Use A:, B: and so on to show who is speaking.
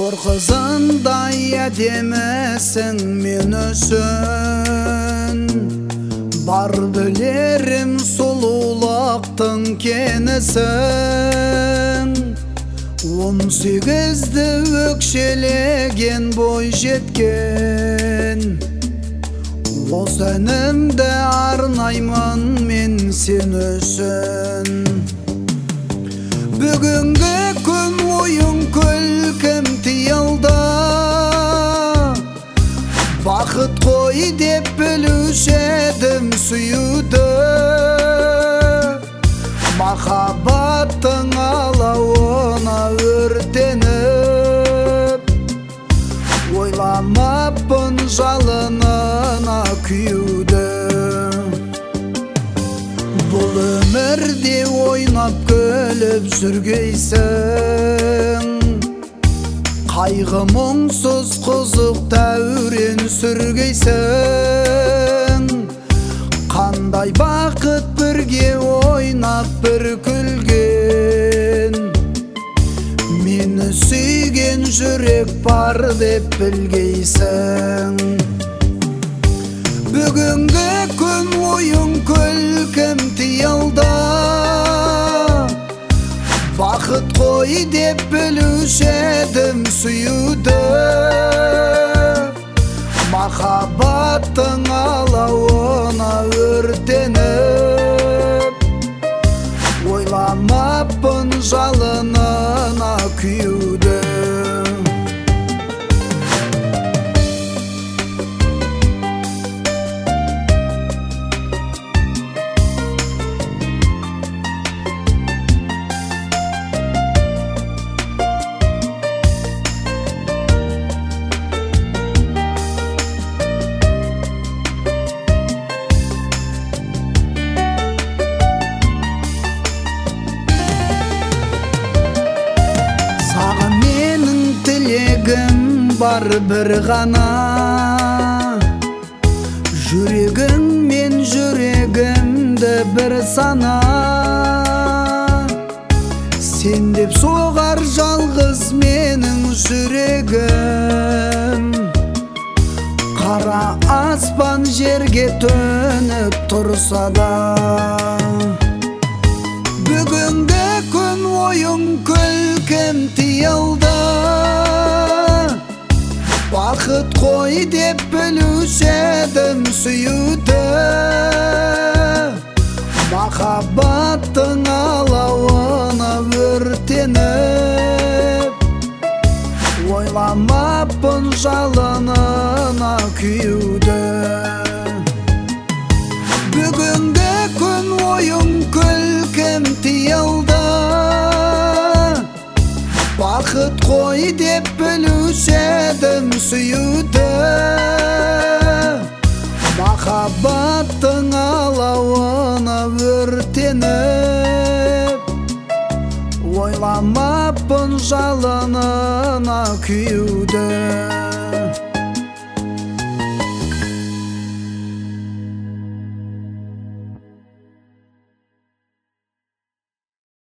A: Торқызындай әдемісің мен үшін, бар білерім сұлулықтың кенісің. 18-ді өкшелеген бой жеткен, осы әнімді арнаймын мен сен үшін. Бүгінгі күн ойын күлкім тиылды, бақыт қой деп білуші едім сүюді. Махаббаттың алауына өртеніп, ойламаппын жалынына күйуді. Бұл өмірде ойнап күліп жүргейсің, қайғы мұңсыз қызық дәурен сүргейсің. Қандай бақыт бірге ойнап бір күлген, мені сүйген жүрек бар деп білгейсің. Бүгінгі күн ойын күлкім тиылды, бақыт қой деп білуші едім сүюді. Махаббаттың алауына өртеніп, ойламаппын жалынына күйуді. Бар бір ғана, жүрегің мен жүрегімді бір сана. Сен деп соғар жалғыз менің жүрегім, қара аспан жерге төніп тұрса да. Бүгінгі күн ойын күлкім тиылды, бақыт қой деп білуші едім сүюді. Махаббаттың алауына өртеніп, ойламаппын жалынына күйуді. Бүгінгі күн ойын күлкім тиылды, бақыт қой деп білуші едім сүюді. Махаббаттың алауына өртеніп, ойламаппын жалынына күйуді.